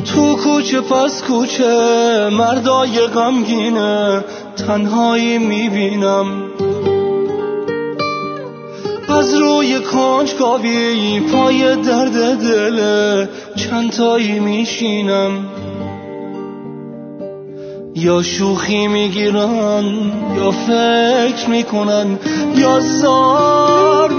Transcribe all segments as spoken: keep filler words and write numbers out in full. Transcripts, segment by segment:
تو کوچه پس کوچه مردای غمگینه تنهایی میبینم، از روی کنجکاوی پای درد دل چند تایی میشینم. یا شوخی میگیرن یا فکر میکنن یا زار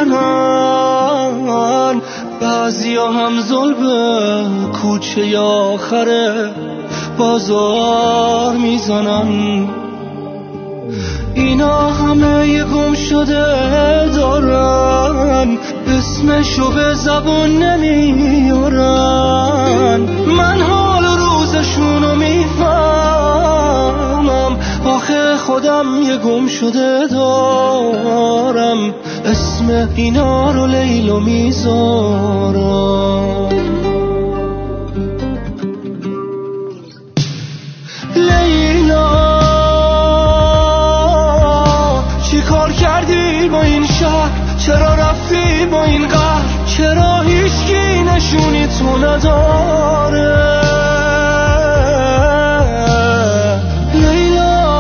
میزنن، بعضی ها هم ظلم کوچه یا آخر بازار میزنن. اینا همه یه گم شده دارن، اسمشو به زبون نمیارن. من حال روزشونو میفهمم، آخه خودم یه گم شده دارم، اسم اینا رو لیلو میذارم. لیلا چی کار کردی با این شهر؟ چرا رفتی با این قهر؟ چرا هیچکی نشونی تو نداره؟ لیلا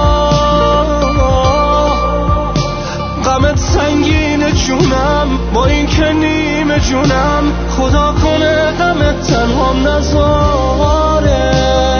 غمت سنگینه جونم، با این که نیمه جونم، خدا کنه غمت تنهام نذاره.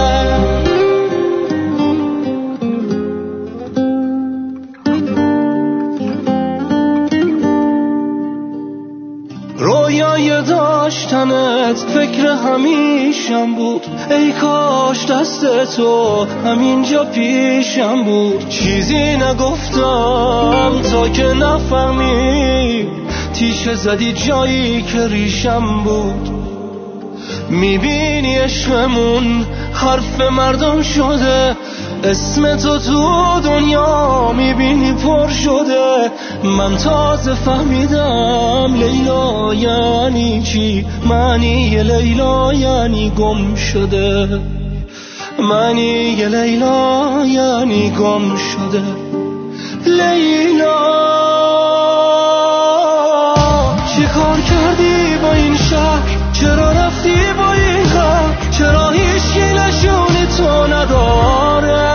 رویای داشتنت فکر همیشم بود، ای کاش دست تو همینجا پیشم بود. چیزی نگفتم تا که نفهمی، تیشه زدی جایی که ریشم بود. میبینی عشقمون حرف مردم شده، اسم تو تو دنیا میبینی پر شده. من تازه فهمیدم لیلا یعنی چی، معنی لیلا یعنی گم شده، معنی لیلا یعنی گم شده. لیلا چی کار کردی با این شهر؟ چرا رفتی با این غم؟ چرا هیچکی نشونی تو نداره؟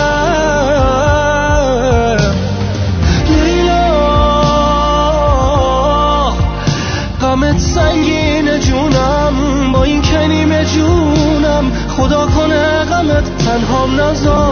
سنگین جونم، با این که نیمه جونم، خدا کنه غمت تنهام نذار.